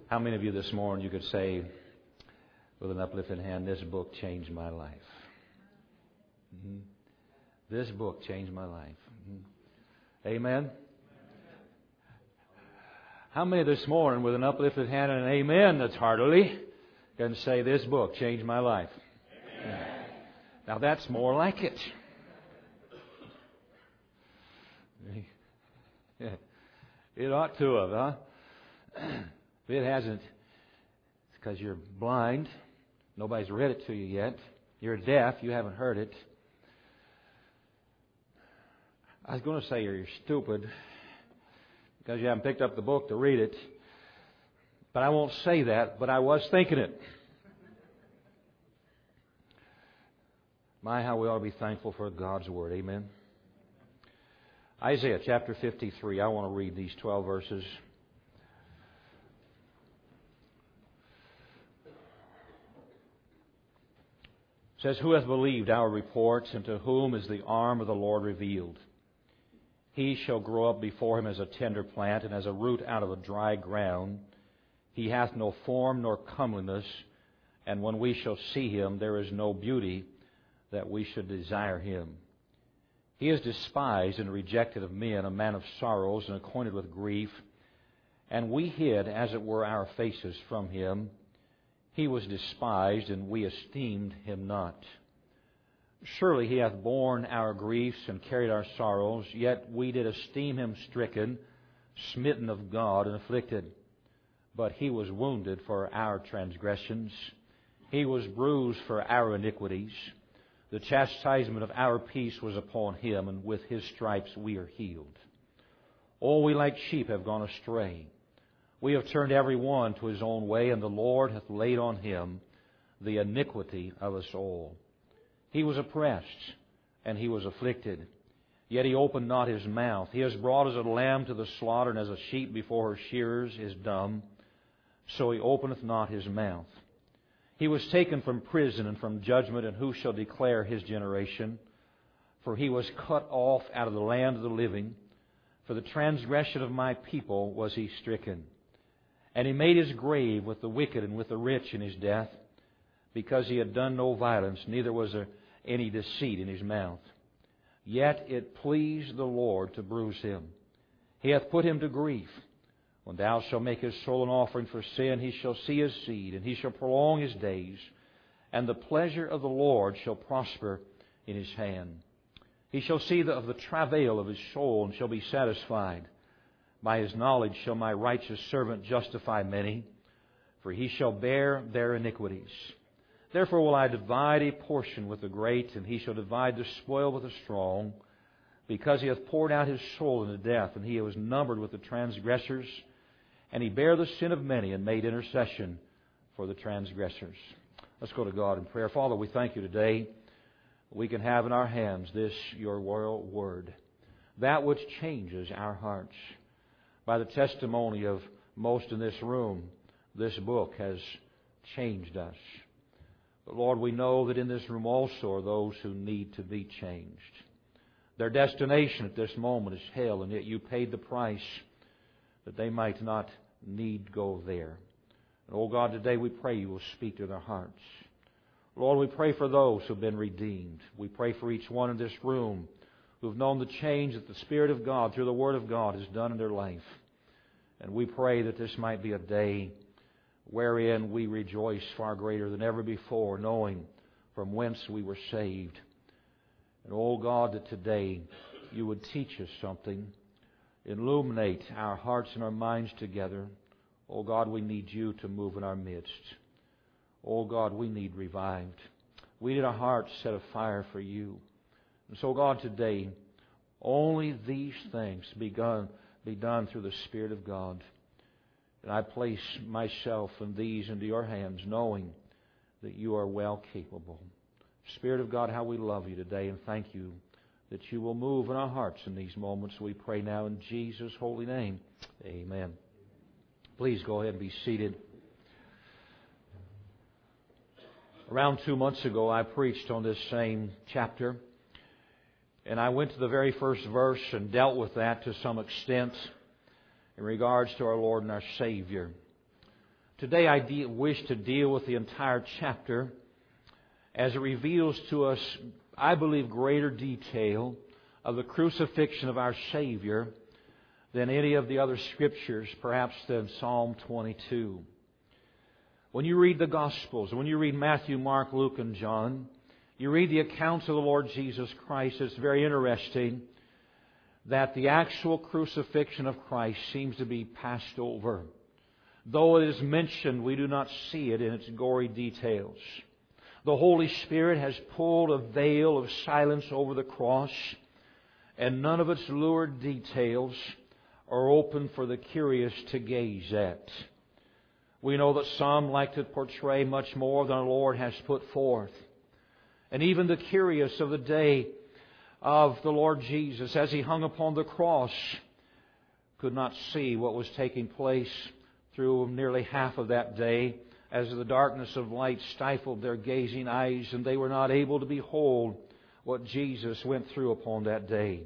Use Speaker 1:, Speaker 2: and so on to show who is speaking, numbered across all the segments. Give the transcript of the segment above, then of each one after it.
Speaker 1: How many of you this morning you could say with an uplifted hand, this book changed my life? Mm-hmm. This book changed my life. Mm-hmm. Amen? How many this morning with an uplifted hand and an amen that's heartily can say, this book changed my life? Amen. Now that's more like it. It ought to have, huh? If it hasn't, it's because you're blind. Nobody's read it to you yet. You're deaf. You haven't heard it. I was going to say you're stupid because you haven't picked up the book to read it. But I won't say that, but I was thinking it. My, how we ought to be thankful for God's Word. Amen. Isaiah chapter 53. I want to read these 12 verses. It says, who hath believed our reports, and to whom is the arm of the Lord revealed? He shall grow up before him as a tender plant, and as a root out of a dry ground. He hath no form nor comeliness, and when we shall see him, there is no beauty that we should desire him. He is despised and rejected of men, a man of sorrows and acquainted with grief. And we hid, as it were, our faces from him. He was despised, and we esteemed him not. Surely he hath borne our griefs and carried our sorrows, yet we did esteem him stricken, smitten of God, and afflicted. But he was wounded for our transgressions. He was bruised for our iniquities. The chastisement of our peace was upon him, and with his stripes we are healed. All we like sheep have gone astray. We have turned every one to his own way, and the Lord hath laid on him the iniquity of us all. He was oppressed, and he was afflicted, yet he opened not his mouth. He is brought as a lamb to the slaughter, and as a sheep before her shearers is dumb, so he openeth not his mouth. He was taken from prison and from judgment, and who shall declare his generation? For he was cut off out of the land of the living. For the transgression of my people was he stricken. And he made his grave with the wicked and with the rich in his death, because he had done no violence, neither was there any deceit in his mouth. Yet it pleased the Lord to bruise him. He hath put him to grief. When thou shalt make his soul an offering for sin, he shall see his seed, and he shall prolong his days, and the pleasure of the Lord shall prosper in his hand. He shall see of the travail of his soul, and shall be satisfied. By his knowledge shall my righteous servant justify many, for he shall bear their iniquities. Therefore will I divide a portion with the great, and he shall divide the spoil with the strong, because he hath poured out his soul into death, and he was numbered with the transgressors, and he bare the sin of many, and made intercession for the transgressors. Let's go to God in prayer. Father, we thank you today. We can have in our hands this, your royal word, that which changes our hearts. By the testimony of most in this room, this book has changed us. But Lord, we know that in this room also are those who need to be changed. Their destination at this moment is hell, and yet you paid the price that they might not need go there. And, oh God, today we pray you will speak to their hearts. Lord, we pray for those who have been redeemed. We pray for each one in this room who have known the change that the Spirit of God, through the Word of God, has done in their life. And we pray that this might be a day wherein we rejoice far greater than ever before, knowing from whence we were saved. And, oh God, that today you would teach us something, illuminate our hearts and our minds together. Oh God, we need you to move in our midst. Oh God, we need revived. We need our hearts set afire for you. And so, God, today, only these things be done through the Spirit of God. And I place myself and these into your hands, knowing that you are well capable. Spirit of God, how we love you today, and thank you that you will move in our hearts in these moments. We pray now in Jesus' holy name. Amen. Please go ahead and be seated. Around 2 months ago, I preached on this same chapter. And I went to the very first verse and dealt with that to some extent in regards to our Lord and our Savior. Today I wish to deal with the entire chapter as it reveals to us, I believe, greater detail of the crucifixion of our Savior than any of the other Scriptures, perhaps than Psalm 22. When you read the Gospels, when you read Matthew, Mark, Luke, and John, you read the accounts of the Lord Jesus Christ, it's very interesting that the actual crucifixion of Christ seems to be passed over. Though it is mentioned, we do not see it in its gory details. The Holy Spirit has pulled a veil of silence over the cross, and none of its lurid details are open for the curious to gaze at. We know that some like to portray much more than our Lord has put forth. And even the curious of the day of the Lord Jesus, as He hung upon the cross, could not see what was taking place through nearly half of that day, as the darkness of light stifled their gazing eyes, and they were not able to behold what Jesus went through upon that day.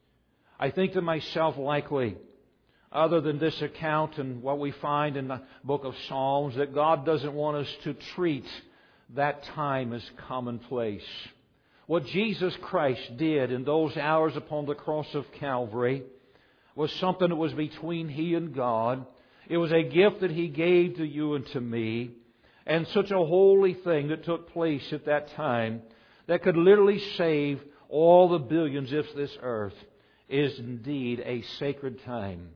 Speaker 1: I think to myself, likely, other than this account and what we find in the book of Psalms, that God doesn't want us to treat that time as commonplace. What Jesus Christ did in those hours upon the cross of Calvary was something that was between He and God. It was a gift that He gave to you and to me, and such a holy thing that took place at that time that could literally save all the billions of this earth is indeed a sacred time.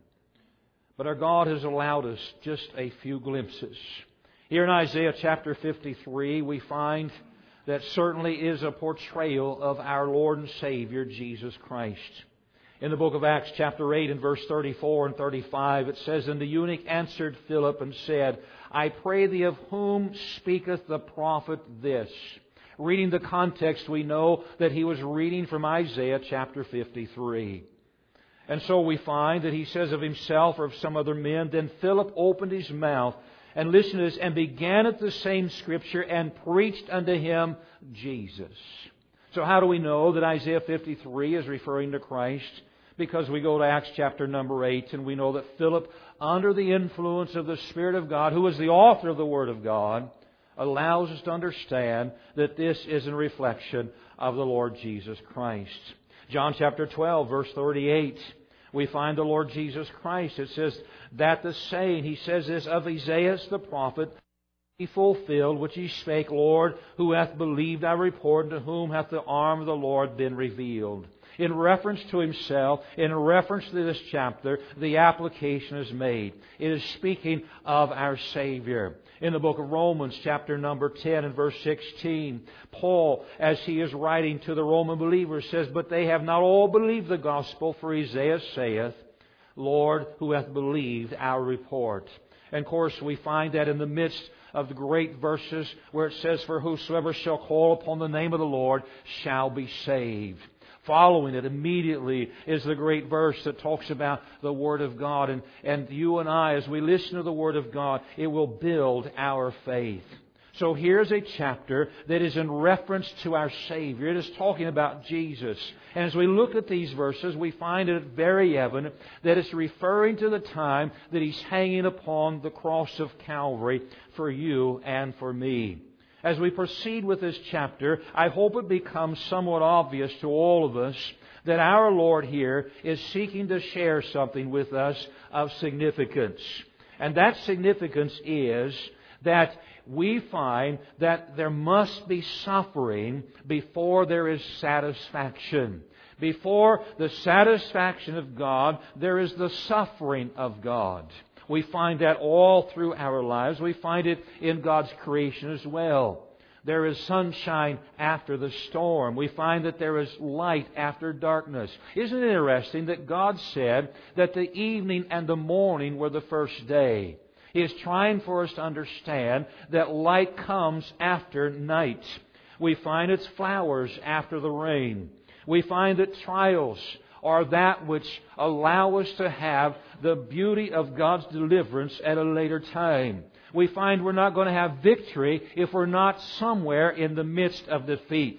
Speaker 1: But our God has allowed us just a few glimpses. Here in Isaiah chapter 53, we find that certainly is a portrayal of our Lord and Savior, Jesus Christ. In the book of Acts chapter 8 and verse 34 and 35, it says, "And the eunuch answered Philip and said, I pray thee, of whom speaketh the prophet this?" Reading the context, we know that he was reading from Isaiah chapter 53. And so we find that he says of himself or of some other men, "Then Philip opened his mouth," and listen to this, "and began at the same Scripture, and preached unto him Jesus." So how do we know that Isaiah 53 is referring to Christ? Because we go to Acts chapter number 8, and we know that Philip, under the influence of the Spirit of God, who is the author of the Word of God, allows us to understand that this is a reflection of the Lord Jesus Christ. John chapter 12, verse 38, we find the Lord Jesus Christ. It says that the saying, He says this, of Isaiah the prophet, be fulfilled, which He spake, Lord, who hath believed our report, and to whom hath the arm of the Lord been revealed. In reference to Himself, in reference to this chapter, the application is made. It is speaking of our Savior. In the book of Romans, chapter number 10 and verse 16, Paul, as he is writing to the Roman believers, says, "But they have not all believed the gospel, for Isaiah saith, Lord, who hath believed our report." And of course, we find that in the midst of the great verses where it says, "For whosoever shall call upon the name of the Lord shall be saved." Following it immediately is the great verse that talks about the Word of God. And you and I, as we listen to the Word of God, it will build our faith. So here's a chapter that is in reference to our Savior. It is talking about Jesus. And as we look at these verses, we find it very evident that it's referring to the time that He's hanging upon the cross of Calvary for you and for me. As we proceed with this chapter, I hope it becomes somewhat obvious to all of us that our Lord here is seeking to share something with us of significance. And that significance is that we find that there must be suffering before there is satisfaction. Before the satisfaction of God, there is the suffering of God. We find that all through our lives. We find it in God's creation as well. There is sunshine after the storm. We find that there is light after darkness. Isn't it interesting that God said that the evening and the morning were the first day? He is trying for us to understand that light comes after night. We find its flowers after the rain. We find that trials are that which allow us to have the beauty of God's deliverance at a later time. We find we're not going to have victory if we're not somewhere in the midst of defeat.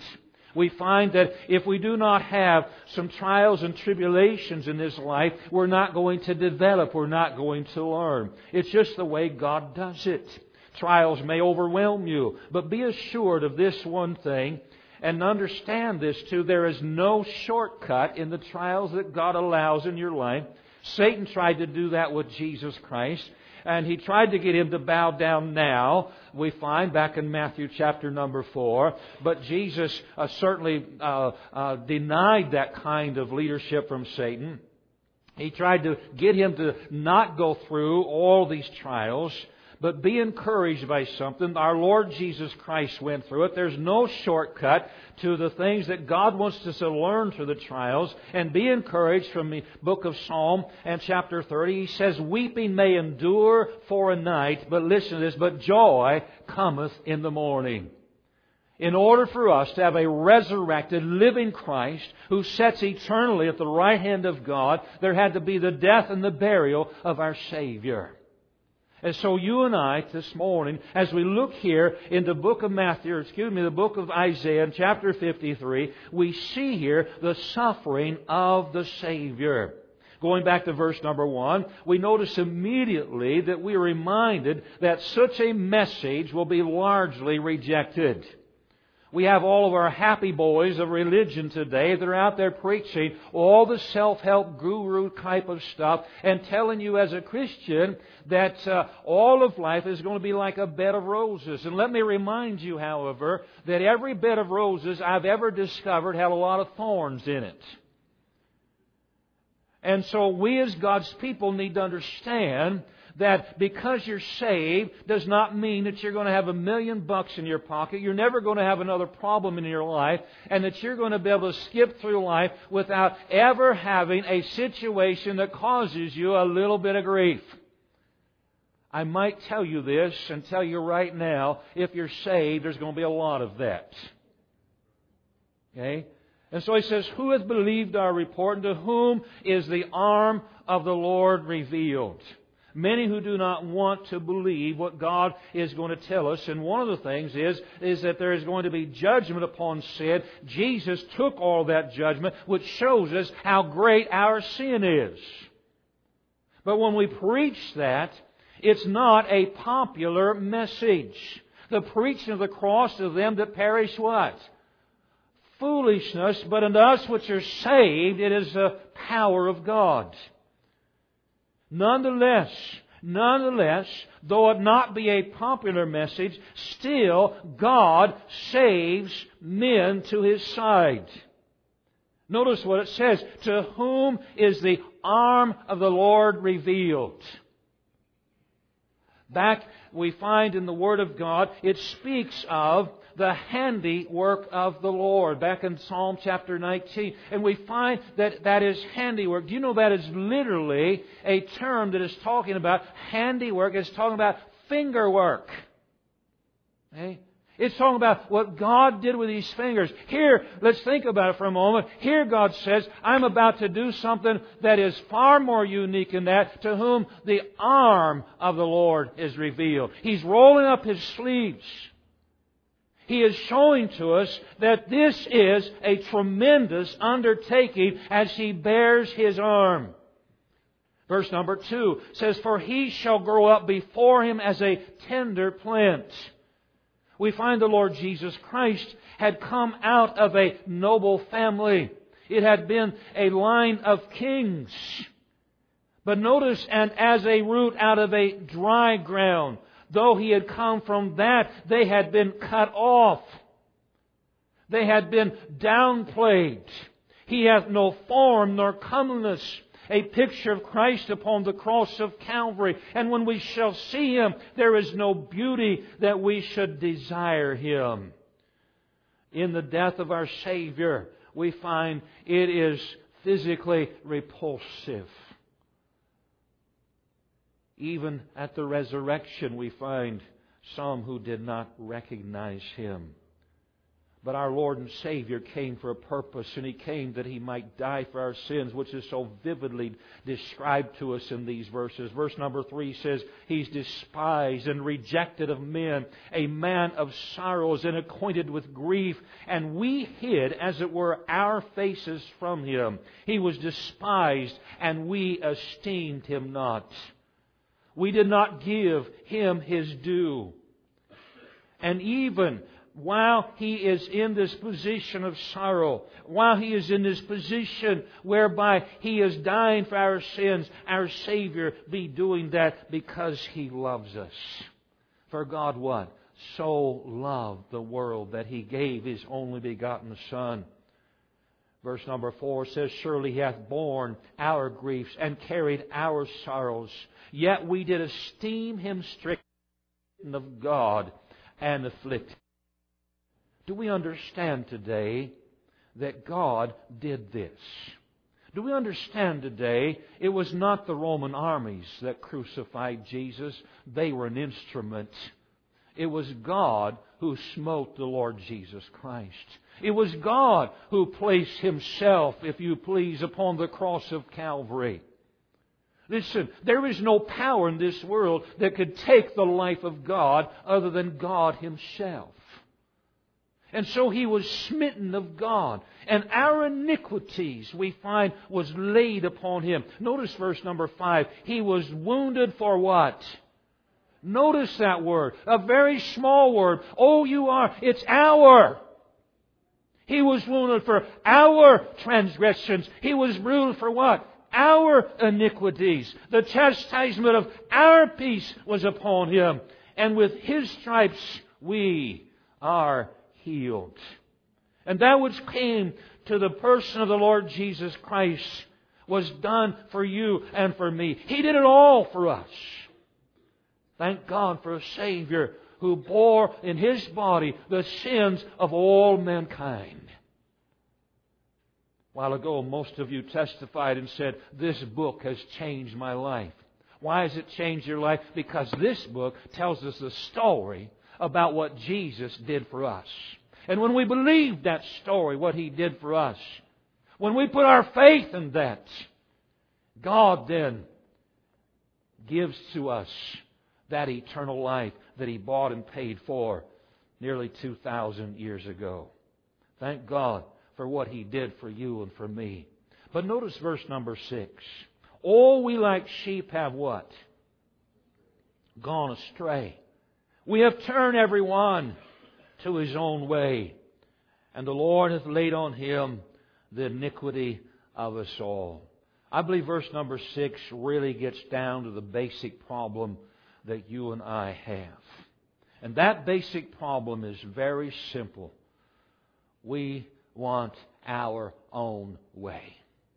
Speaker 1: We find that if we do not have some trials and tribulations in this life, we're not going to develop, we're not going to learn. It's just the way God does it. Trials may overwhelm you, but be assured of this one thing, and understand this too, there is no shortcut in the trials that God allows in your life. Satan tried to do that with Jesus Christ, and he tried to get Him to bow down now, we find back in Matthew chapter number 4. But Jesus certainly denied that kind of leadership from Satan. He tried to get Him to not go through all these trials. But be encouraged by something. Our Lord Jesus Christ went through it. There's no shortcut to the things that God wants us to learn through the trials. And be encouraged from the book of Psalm and chapter 30. He says, weeping may endure for a night, but listen to this, but joy cometh in the morning. In order for us to have a resurrected, living Christ who sits eternally at the right hand of God, there had to be the death and the burial of our Savior. And so you and I this morning, as we look here in the book of the book of Isaiah in chapter 53, we see here the suffering of the Savior. Going back to verse number 1, we notice immediately that we are reminded that such a message will be largely rejected. We have all of our happy boys of religion today that are out there preaching all the self-help guru type of stuff and telling you as a Christian that all of life is going to be like a bed of roses. And let me remind you, however, that every bed of roses I've ever discovered had a lot of thorns in it. And so we as God's people need to understand that because you're saved does not mean that you're going to have $1 million in your pocket. You're never going to have another problem in your life, and that you're going to be able to skip through life without ever having a situation that causes you a little bit of grief. I might tell you this and tell you right now, if you're saved, there's going to be a lot of that. Okay? And so he says, who hath believed our report, and to whom is the arm of the Lord revealed? Many who do not want to believe what God is going to tell us. And one of the things is that there is going to be judgment upon sin. Jesus took all that judgment, which shows us how great our sin is. But when we preach that, it's not a popular message. The preaching of the cross to them that perish what? Foolishness, but unto us which are saved, it is the power of God. Nonetheless, though it not be a popular message, still God saves men to His side. Notice what it says, to whom is the arm of the Lord revealed? Back we find in the Word of God, it speaks of the handiwork of the Lord, back in Psalm chapter 19. And we find that that is handiwork. Do you know that is literally a term that is talking about handiwork? It's talking about fingerwork. Okay? It's talking about what God did with these fingers. Here, let's think about it for a moment. Here God says, I'm about to do something that is far more unique in that, to whom the arm of the Lord is revealed. He's rolling up His sleeves. He is showing to us that this is a tremendous undertaking as He bears His arm. Verse number 2 says, for He shall grow up before Him as a tender plant. We find the Lord Jesus Christ had come out of a noble family. It had been a line of kings. But notice, and as a root out of a dry ground. Though He had come from that, they had been cut off. They had been downplayed. He hath no form nor comeliness. A picture of Christ upon the cross of Calvary. And when we shall see Him, there is no beauty that we should desire Him. In the death of our Savior, we find it is physically repulsive. Even at the resurrection, we find some who did not recognize Him. But our Lord and Savior came for a purpose, and He came that He might die for our sins, which is so vividly described to us in these verses. Verse number 3 says, He's despised and rejected of men, a man of sorrows and acquainted with grief, and we hid, as it were, our faces from Him. He was despised, and we esteemed Him not. We did not give Him His due. And even while He is in this position of sorrow, while He is in this position whereby He is dying for our sins, our Savior be doing that because He loves us. For God what? So loved the world that He gave His only begotten Son. Verse number 4 says, Surely He hath borne our griefs and carried our sorrows. Yet we did esteem Him stricken of God and afflicted. Do we understand today that God did this? Do we understand today it was not the Roman armies that crucified Jesus? They were an instrument. It was God who smote the Lord Jesus Christ. It was God who placed Himself, if you please, upon the cross of Calvary. Listen, there is no power in this world that could take the life of God other than God Himself. And so He was smitten of God. And our iniquities, we find, was laid upon Him. Notice verse number 5. He was wounded for what? Notice that word. A very small word. It's our. He was wounded for our transgressions. He was bruised for what? Our iniquities. The chastisement of our peace was upon Him. And with His stripes we are healed. And that which came to the person of the Lord Jesus Christ was done for you and for me. He did it all for us. Thank God for a Savior who bore in His body the sins of all mankind. A while ago, most of you testified and said, this book has changed my life. Why has it changed your life? Because this book tells us the story about what Jesus did for us. And when we believe that story, what He did for us, when we put our faith in that, God then gives to us that eternal life that He bought and paid for nearly 2,000 years ago. Thank God for what He did for you and for me. But notice verse number 6. All we like sheep have what? Gone astray. We have turned every one to his own way, and the Lord hath laid on Him the iniquity of us all. I believe verse number 6 really gets down to the basic problem that you and I have. And that basic problem is very simple. We want our own way.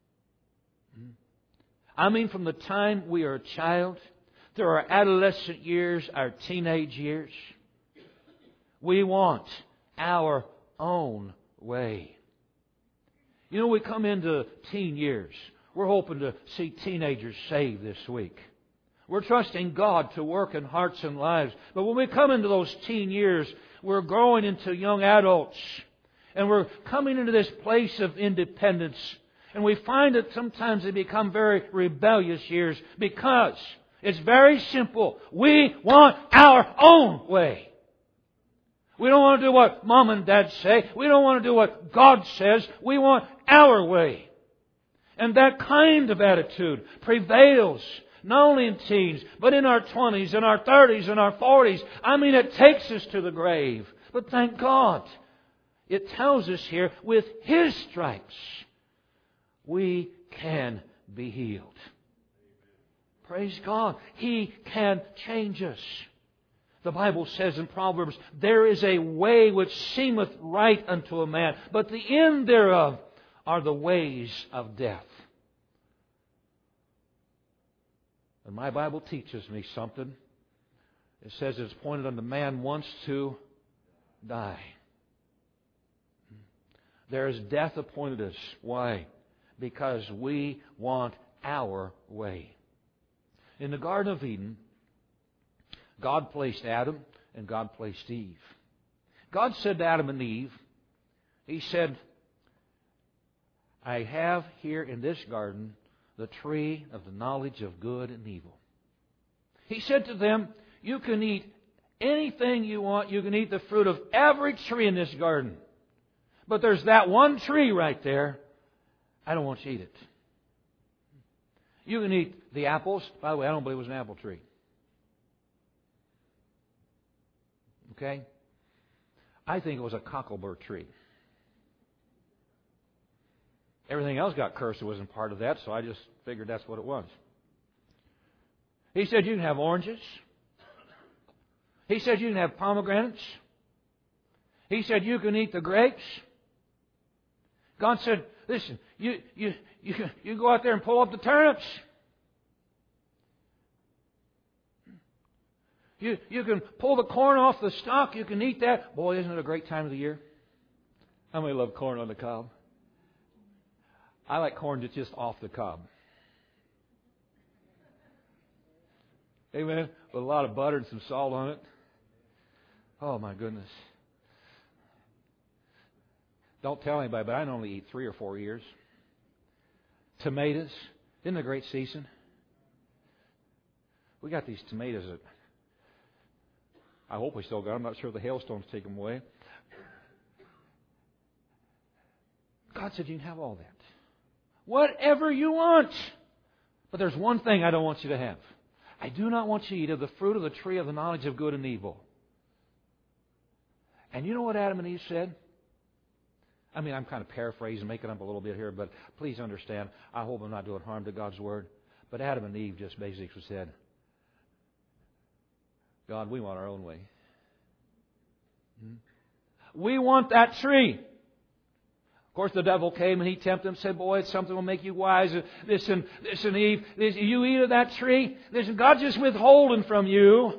Speaker 1: I mean, from the time we are a child, through our adolescent years, our teenage years, we want our own way. You know, we come into teen years. We're hoping to see teenagers saved this week. We're trusting God to work in hearts and lives. But when we come into those teen years, we're growing into young adults. And we're coming into this place of independence. And we find that sometimes they become very rebellious years because it's very simple. We want our own way. We don't want to do what Mom and Dad say. We don't want to do what God says. We want our way. And that kind of attitude prevails not only in teens, but in our 20s, in our 30s, in our 40s. I mean, it takes us to the grave. But thank God, it tells us here, with His stripes, we can be healed. Praise God. He can change us. The Bible says in Proverbs, there is a way which seemeth right unto a man, but the end thereof are the ways of death. And my Bible teaches me something. It says it's pointed unto man once to die. There is death appointed us. Why? Because we want our way. In the Garden of Eden, God placed Adam and God placed Eve. God said to Adam and Eve, He said, I have here in this garden the tree of the knowledge of good and evil. He said to them, you can eat anything you want. You can eat the fruit of every tree in this garden. But there's that one tree right there. I don't want you to eat it. You can eat the apples. By the way, I don't believe it was an apple tree. Okay? I think it was a cocklebur tree. Everything else got cursed that wasn't part of that, so I just figured that's what it was. He said you can have oranges. He said you can have pomegranates. He said you can eat the grapes. God said, listen, you go out there and pull up the turnips. You can pull the corn off the stalk. You can eat that. Boy, isn't it a great time of the year? How many love corn on the cob? I like corn that's just off the cob. Amen. With a lot of butter and some salt on it. Oh, my goodness. Don't tell anybody, but I only eat 3 or 4 years. Tomatoes. Isn't it a great season? We got these tomatoes that I hope we still got them. I'm not sure the hailstones take them away. God said you can have all that. Whatever you want. But there's one thing I don't want you to have. I do not want you to eat of the fruit of the tree of the knowledge of good and evil. And you know what Adam and Eve said? I mean, I'm kind of paraphrasing, making up a little bit here, but please understand, I hope I'm not doing harm to God's Word. But Adam and Eve just basically said, God, we want our own way. We want that tree. Of course, the devil came and he tempted him and said, boy, it's something will make you wise. Listen, Eve, you eat of that tree. Listen, God's just withholding from you.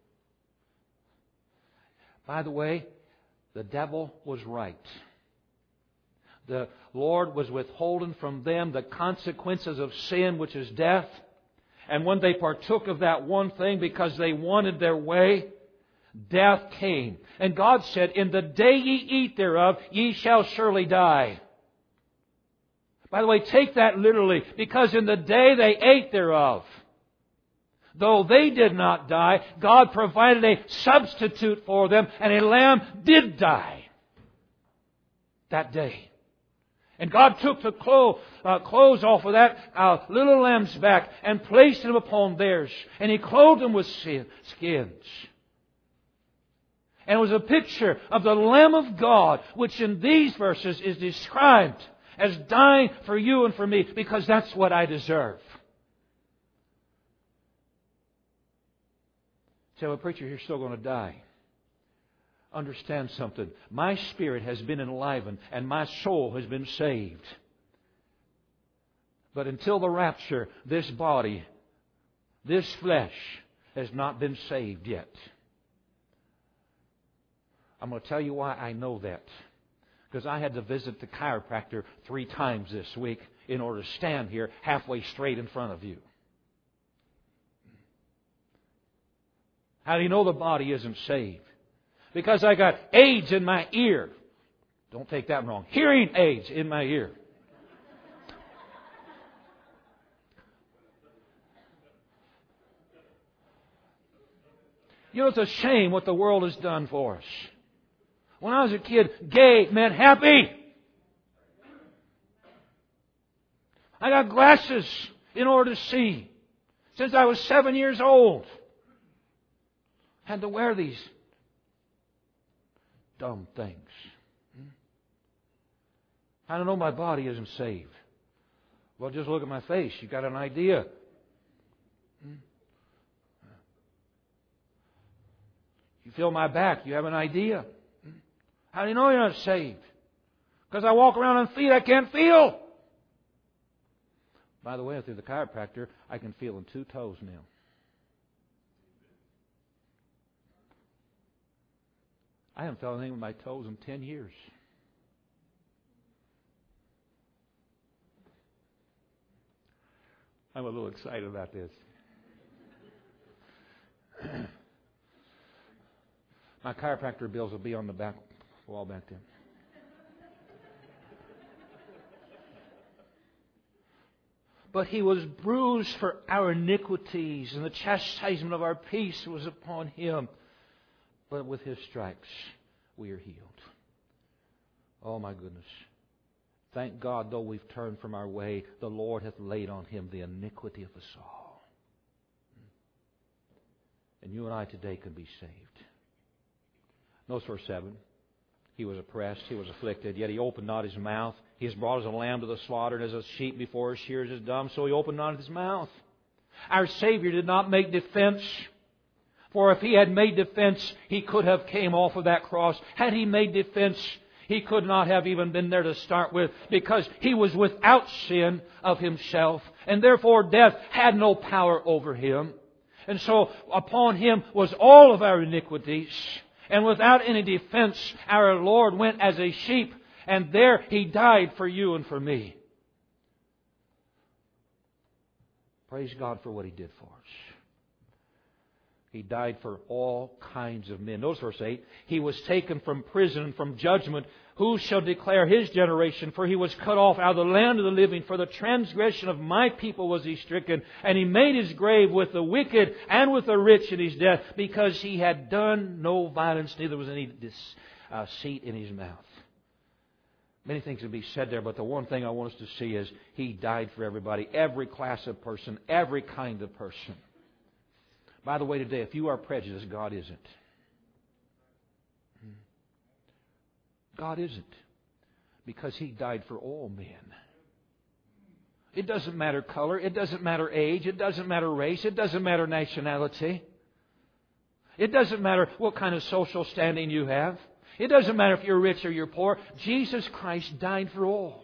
Speaker 1: By the way, the devil was right. The Lord was withholding from them the consequences of sin, which is death. And when they partook of that one thing because they wanted their way, death came. And God said, in the day ye eat thereof, ye shall surely die. By the way, take that literally, because in the day they ate thereof, though they did not die, God provided a substitute for them, and a lamb did die that day. And God took the clothes off of that little lamb's back and placed them upon theirs. And He clothed them with skins. And it was a picture of the Lamb of God, which in these verses is described as dying for you and for me, because that's what I deserve. So, a preacher, you're still going to die. Understand something. My spirit has been enlivened and my soul has been saved. But until the rapture, this body, this flesh, has not been saved yet. I'm going to tell you why I know that. Because I had to visit the chiropractor 3 times this week in order to stand here halfway straight in front of you. How do you know the body isn't saved? Because I got AIDS in my ear. Don't take that wrong. Hearing aids in my ear. You know, it's a shame what the world has done for us. When I was a kid, gay meant happy. I got glasses in order to see. Since I was 7 years old. Had to wear these dumb things. I don't know, my body isn't saved. Well, just look at my face. You got an idea. You feel my back. You have an idea. How do you know you're not saved? Because I walk around on feet I can't feel. By the way, through the chiropractor, I can feel in 2 toes now. I haven't felt anything with my toes in 10 years. I'm a little excited about this. My chiropractor bills will be on the back wall back there. But He was bruised for our iniquities, and the chastisement of our peace was upon Him. But with His stripes we are healed. Oh my goodness. Thank God, though we've turned from our way, the Lord hath laid on Him the iniquity of us all. And you and I today can be saved. Notice verse 7. He was oppressed, He was afflicted, yet He opened not His mouth. He is brought as a lamb to the slaughter, and as a sheep before her shears is dumb, so He opened not His mouth. Our Savior did not make defense. For if He had made defense, He could have came off of that cross. Had He made defense, He could not have even been there to start with, because He was without sin of Himself, and therefore death had no power over Him. And so upon Him was all of our iniquities. And without any defense, our Lord went as a sheep, and there He died for you and for me. Praise God for what He did for us. He died for all kinds of men. Notice verse 8. He was taken from prison and from judgment. Who shall declare His generation? For He was cut off out of the land of the living. For the transgression of my people was He stricken. And He made His grave with the wicked and with the rich in His death, because He had done no violence, neither was any deceit in His mouth. Many things can be said there, but the one thing I want us to see is He died for everybody. Every class of person, every kind of person. By the way, today, if you are prejudiced, God isn't. God isn't. Because He died for all men. It doesn't matter color. It doesn't matter age. It doesn't matter race. It doesn't matter nationality. It doesn't matter what kind of social standing you have. It doesn't matter if you're rich or you're poor. Jesus Christ died for all.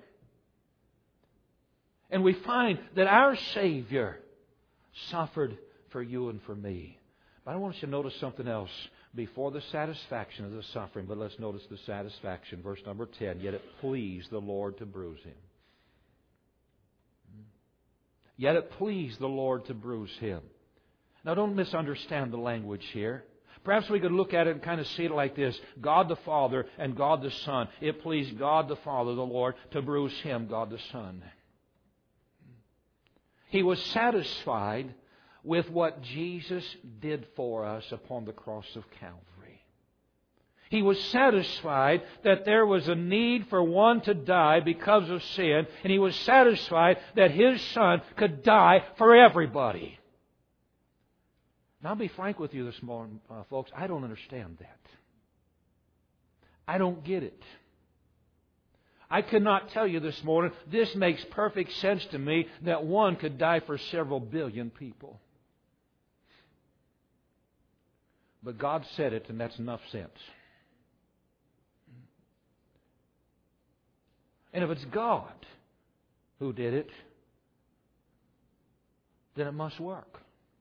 Speaker 1: And we find that our Savior suffered for you and for me. But I want you to notice something else before the satisfaction of the suffering. But let's notice the satisfaction. Verse number 10. Yet it pleased the Lord to bruise Him. Yet it pleased the Lord to bruise Him. Now don't misunderstand the language here. Perhaps we could look at it and kind of see it like this. God the Father and God the Son. It pleased God the Father, the Lord, to bruise Him, God the Son. He was satisfied with what Jesus did for us upon the cross of Calvary. He was satisfied that there was a need for one to die because of sin, and He was satisfied that His Son could die for everybody. Now, I'll be frank with you this morning, folks. I don't understand that. I don't get it. I cannot tell you this morning, this makes perfect sense to me, that one could die for several billion people. But God said it, and that's enough sense. And if it's God who did it, then it must work.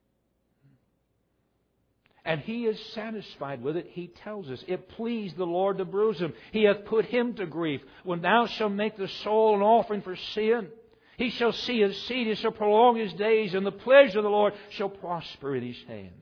Speaker 1: And He is satisfied with it. He tells us, it pleased the Lord to bruise Him. He hath put Him to grief. When thou shalt make the soul an offering for sin, He shall see His seed, He shall prolong His days, and the pleasure of the Lord shall prosper in His hand.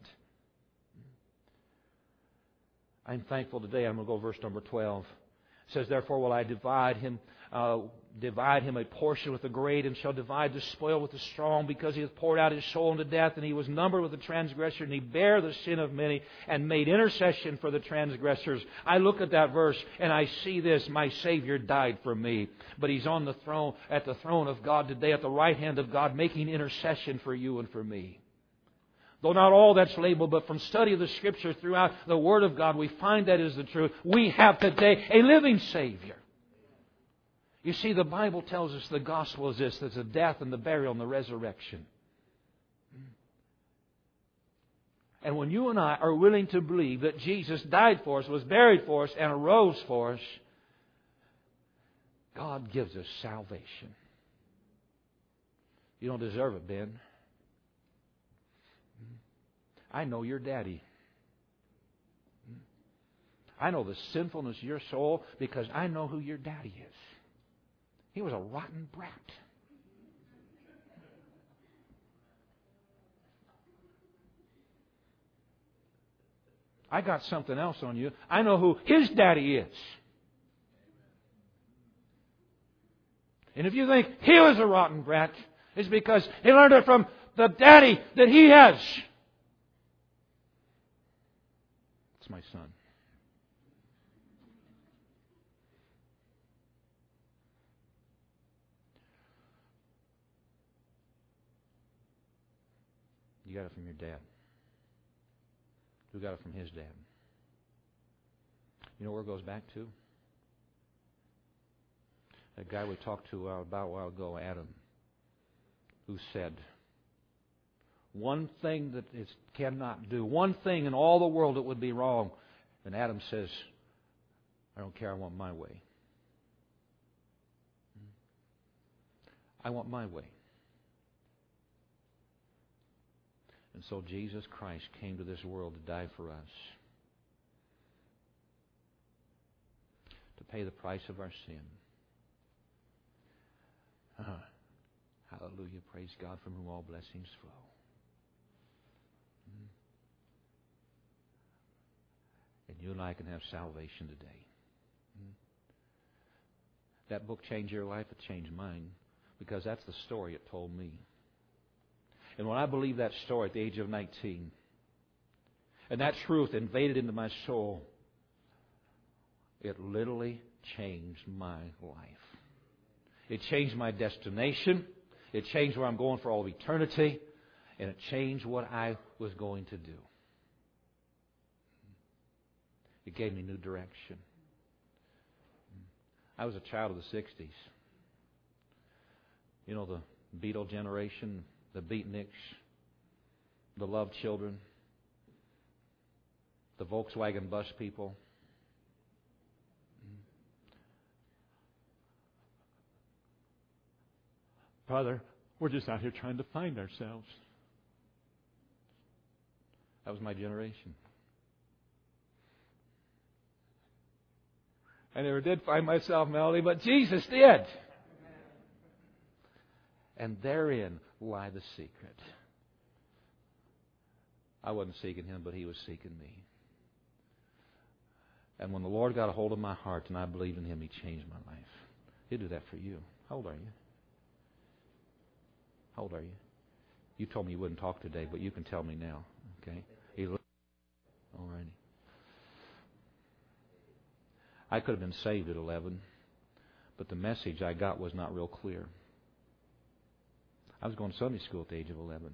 Speaker 1: I'm thankful today. I'm going to go to verse number 12. It says, therefore will I divide him a portion with the great, and shall divide the spoil with the strong, because He hath poured out His soul unto death, and He was numbered with the transgressor, and He bare the sin of many, and made intercession for the transgressors. I look at that verse, and I see this: my Savior died for me. But He's on the throne, at the throne of God today, at the right hand of God, making intercession for you and for me. Though not all that's labeled, but from study of the Scripture throughout the Word of God, we find that is the truth. We have today a living Savior. You see, the Bible tells us the gospel is this: there's the death and the burial and the resurrection. And when you and I are willing to believe that Jesus died for us, was buried for us, and arose for us, God gives us salvation. You don't deserve it, Ben. I know your daddy. I know the sinfulness of your soul because I know who your daddy is. He was a rotten brat. I got something else on you. I know who his daddy is. And if you think he was a rotten brat, It's because he learned it from the daddy that he has. It's my son. You got it from your dad. Who got it from his dad? You know where it goes back to? That guy we talked to about a while ago, Adam, who said, one thing that it cannot do, one thing in all the world that would be wrong. And Adam says, I don't care, I want my way. I want my way. And so Jesus Christ came to this world to die for us, to pay the price of our sin. Hallelujah. Praise God, from whom all blessings flow. And you and I can have salvation today. That book changed your life, it changed mine, because that's the story it told me. And when I believed that story at the age of 19, and that truth invaded into my soul, it literally changed my life. It changed my destination. It changed where I'm going for all of eternity. And it changed what I was going to do. It gave me new direction. I was a child of the 60s. You know, the Beatle generation, the Beatniks, the Love Children, the Volkswagen bus people. Father, we're just out here trying to find ourselves. That was my generation. I never did find myself, Melody, but Jesus did. And therein lie the secret. I wasn't seeking Him, but He was seeking me. And when the Lord got a hold of my heart and I believed in Him, He changed my life. He'll do that for you. How old are you? How old are you? You told me you wouldn't talk today, but you can tell me now. Okay? All righty. I could have been saved at 11, but the message I got was not real clear. I was going to Sunday school at the age of 11.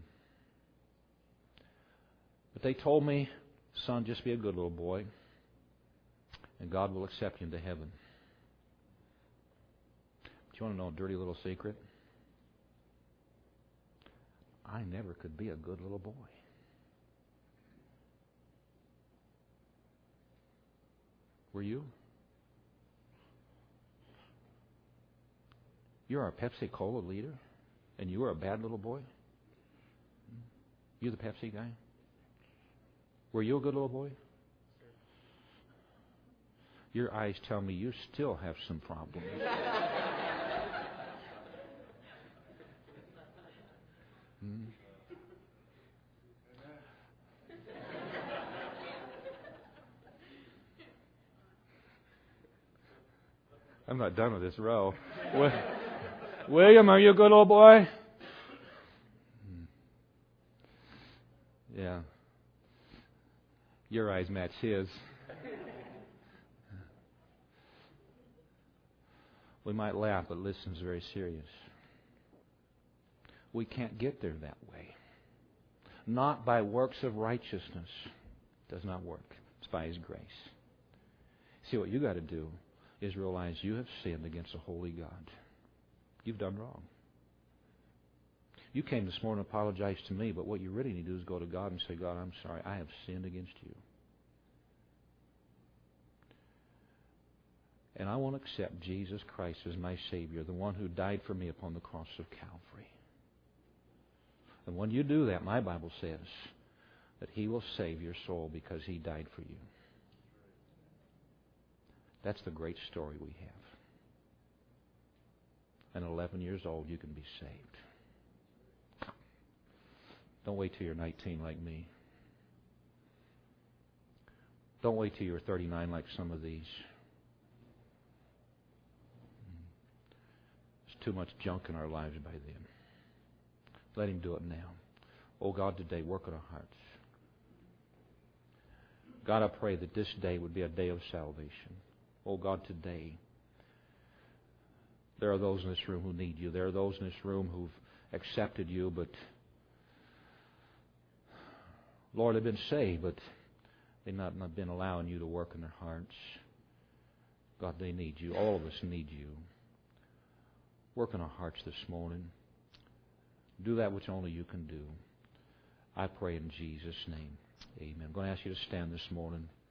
Speaker 1: But they told me, son, just be a good little boy, and God will accept you into heaven. Do you want to know a dirty little secret? I never could be a good little boy. Were you? You're our Pepsi Cola leader, and you were a bad little boy? You the Pepsi guy? Were you a good little boy? Your eyes tell me you still have some problems. I'm not done with this row. William, are you a good old boy? Yeah. Your eyes match his. We might laugh, but listen, it's very serious. We can't get there that way. Not by works of righteousness. It does not work. It's by His grace. See, what you got to do is realize you have sinned against a holy God. You've done wrong. You came this morning and apologized to me, but what you really need to do is go to God and say, God, I'm sorry, I have sinned against you. And I want to accept Jesus Christ as my Savior, the one who died for me upon the cross of Calvary. And when you do that, my Bible says that He will save your soul because He died for you. That's the great story we have. And at 11 years old, you can be saved. Don't wait till you're 19 like me. Don't wait till you're 39 like some of these. There's too much junk in our lives by then. Let Him do it now. Oh God, today work in our hearts. God, I pray that this day would be a day of salvation. Oh God, today there are those in this room who need You. There are those in this room who've accepted You, but Lord, they've been saved, but they've not been allowing You to work in their hearts. God, they need You. All of us need You. Work in our hearts this morning. Do that which only You can do. I pray in Jesus' name. Amen. I'm going to ask you to stand this morning.